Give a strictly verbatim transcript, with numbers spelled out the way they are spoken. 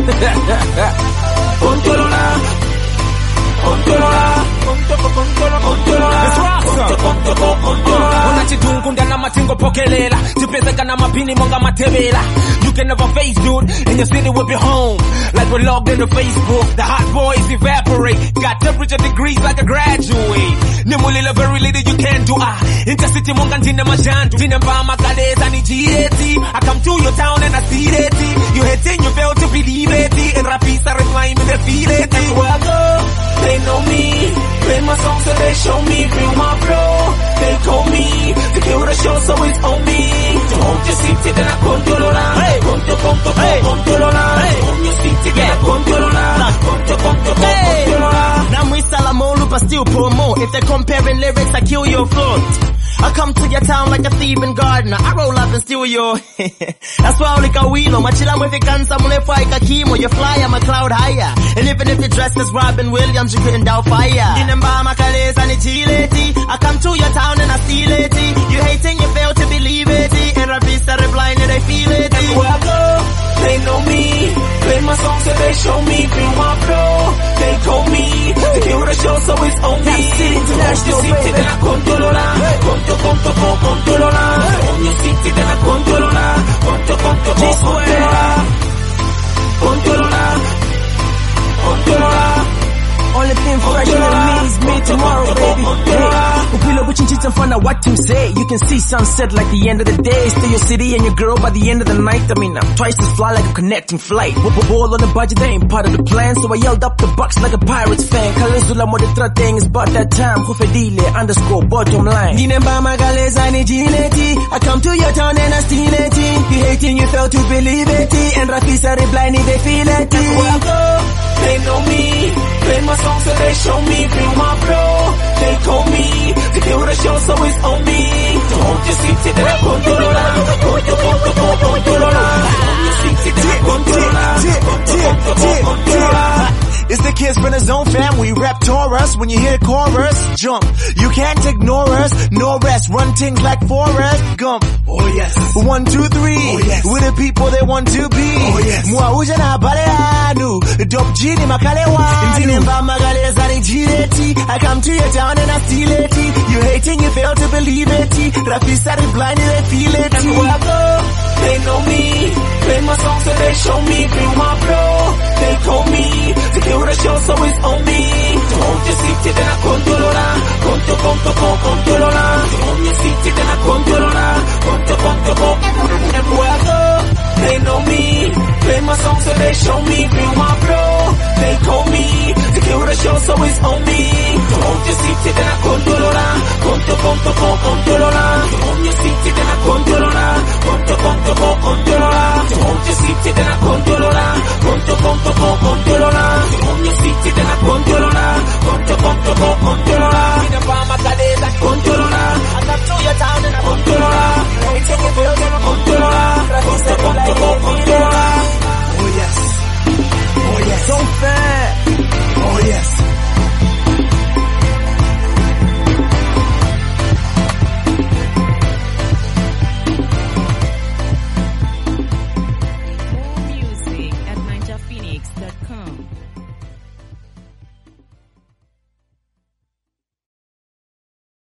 Controla, controla, controla, controla. Unachitungunda na matingo pokelela, tipezeka na mapini monga matebela. You can never face dude, and your city will be home. Like we're logged into Facebook, the hot boys evaporate. Got temperature degrees like a graduate. Nimulila very little you can do. Ah, intercity monga ntina majandu. Tinemba makaleza ni jireti. I come to your town and I see it. You hating, you fail to believe it. And rapisa reply me, they feel it. Everywhere I go, they know me. Play my songs so they show me. Feel my flow, they call me. To kill the show so it's on me. To hold your seat then I controla. Hey, conto, conto, controla. Hey, hold your seat then I controla. Conto, conto, controla. Now we Salamolu but still promo. If they're comparing lyrics, I kill your float. I come to your town like a thief and gardener. I roll up and steal your. That's why I like a wheel. Machila with the guns, I'm gonna fight a chemo. You fly, I'm a cloud higher. And even if you dress as Robin Williams, you couldn't doubt fire. In and by my colors and it's lady. I come to your town and I steal it. You hating, you fail to believe it. And rapists are blind and they feel it. Everywhere I go, they know me. Play my songs so they show me. Feel my flow, they call me. To kill the show so it's on me. To hold your seat then I controla. Conto, conto, controla. On your seat then I controla. Conto, conto, controla. Controla. Controla. Only thing fresh in me is me tomorrow, baby. Hey, upilo kuchinchita mfana what you say. You can see sunset like the end of the day. Stay your city and your girl by the end of the night. I mean, I'm twice as fly like a connecting flight. Ball on the budget, they ain't part of the plan. So I yelled up the bucks like a Pirates fan. Kalezula mo de thing is about that time. Hufedile underscore bottom line. Dinemba magaleza ni jineti. I come to your town and I steal it. You hating, you fail to believe it. And Rafisa reply, they feel it. Everywhere I go, they know me. Play my songs so they show me. Feel my flow, they call me. To kill the show so it's on me. To hold your seat then I controla. Conto, conto, controla. Hold your seat then I controla. Conto, conto, controla. It's the kids from the zone fam, we rap Taurus. When you hear the chorus, jump. You can't ignore us, no rest. Run things like Forrest Gump. Oh yes. One, two, three. Oh yes. We're the people they want to be. Oh yes. Mwauja na bale anu. Dope jini makale wanu. Dinemba magaleza ni jineti. I come to your town and I steal it. You hating, you fail to believe it. Rafisa blind and they feel it. Everywhere I go, they know me. Play my songs so they show me. Feel my flow, they call me. To kill the show so it's on me. To hold your seat then I controla. Conto, conto, controla. To hold your seat then I controla. Conto, conto, controla. Everywhere I go, they know me. Play my songs so they show me. Feel my flow, they call me. To kill the show so it's on me. To hold your seat then I controla. Conto, conto, controla. To hold your seat then I controla. Conto, conto, controla. To hold your seat then I controla. Conto, conto, controla. To hold your seat then I controla. Conto, conto, controla.